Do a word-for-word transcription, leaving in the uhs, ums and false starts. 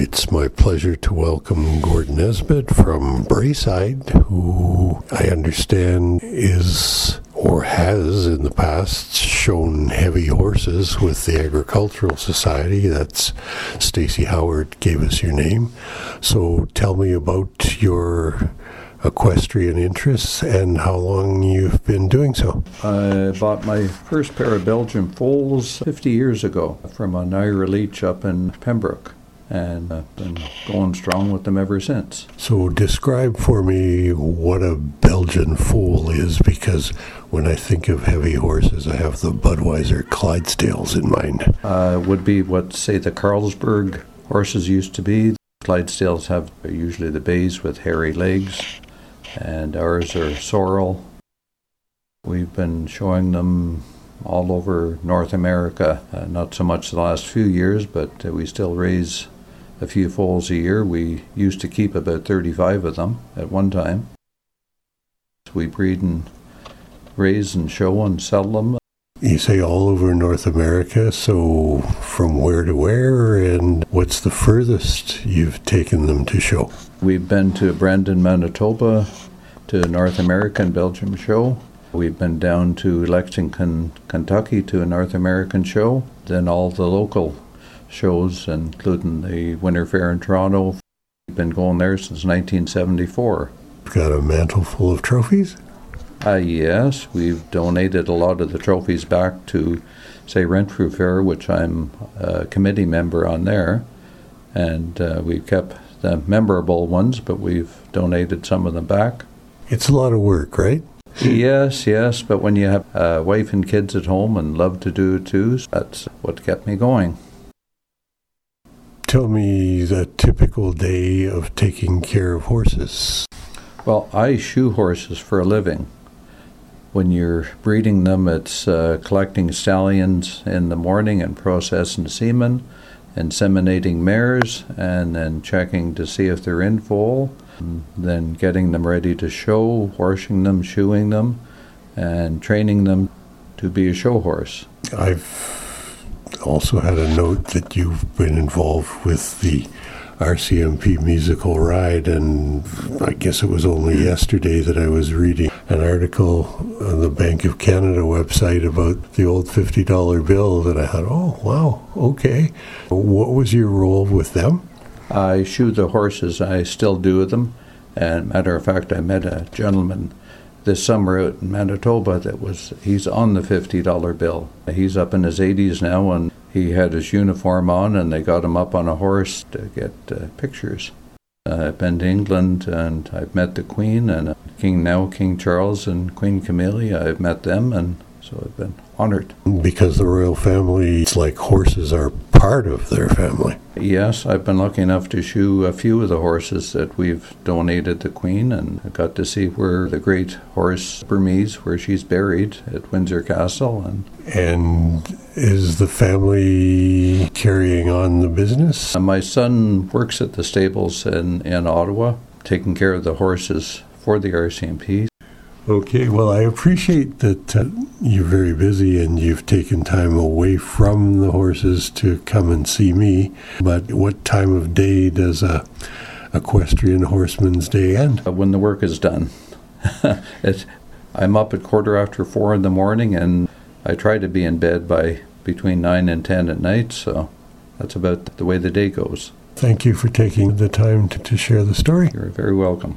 It's my pleasure to welcome Gordon Nesbitt from Braeside, who I understand is or has in the past shown heavy horses with the Agricultural Society. That's Stacey Howard gave us your name. So tell me about your equestrian interests and how long you've been doing so. I bought my first pair of Belgian foals fifty years ago from a Naira Leach up in Pembroke, and I've been going strong with them ever since. So describe for me what a Belgian foal is, because when I think of heavy horses, I have the Budweiser Clydesdales in mind. Uh, would be what, say, the Carlsberg horses used to be. Clydesdales have usually the bays with hairy legs, and ours are sorrel. We've been showing them all over North America, uh, not so much the last few years, but uh, we still raise a few foals a year. We used to keep about thirty-five of them at one time. We breed and raise and show and sell them. You say all over North America, so from where to where, and what's the furthest you've taken them to show? We've been to Brandon, Manitoba, to North American Belgium show. We've been down to Lexington, Kentucky to a North American show. Then all the local shows, including the Winter Fair in Toronto. We've been going there since nineteen seventy-four. You've got a mantle full of trophies? Uh, yes, we've donated a lot of the trophies back to, say, Renfrew Fair, which I'm a committee member on there. And uh, we've kept the memorable ones, but we've donated some of them back. It's a lot of work, right? Yes, yes, but when you have a wife and kids at home and love to do it too, that's what kept me going. Tell me the typical day of taking care of horses. Well, I shoe horses for a living. When you're breeding them, it's uh, collecting stallions in the morning and processing semen, inseminating mares, and then checking to see if they're in foal, then getting them ready to show, washing them, shoeing them, and training them to be a show horse. I've also had a note that you've been involved with the R C M P musical ride, and I guess it was only yesterday that I was reading an article on the Bank of Canada website about the old fifty dollar bill, that I thought, oh, wow, okay. What was your role with them? I shoe the horses. I still do them. And matter of fact, I met a gentleman this summer out in Manitoba that was, he's on the fifty dollar bill. He's up in his eighties now, and he had his uniform on, and they got him up on a horse to get uh, pictures. Uh, I've been to England, and I've met the Queen, and uh, King now, King Charles and Queen Camilla. I've met them, and so I've been honored. Because the royal family, it's like horses are part of their family. Yes, I've been lucky enough to shoe a few of the horses that we've donated the Queen, and I got to see where the great horse Burmese, where she's buried at Windsor Castle. And And is the family carrying on the business? Uh, my son works at the stables in, in Ottawa, taking care of the horses for the R C M P. Okay, well, I appreciate that uh, you're very busy and you've taken time away from the horses to come and see me. But what time of day does a equestrian horseman's day end? Uh, when the work is done. it, I'm up at quarter after four in the morning, and I try to be in bed by between nine and ten at night, so that's about the way the day goes. Thank you for taking the time to, to share the story. You're very welcome.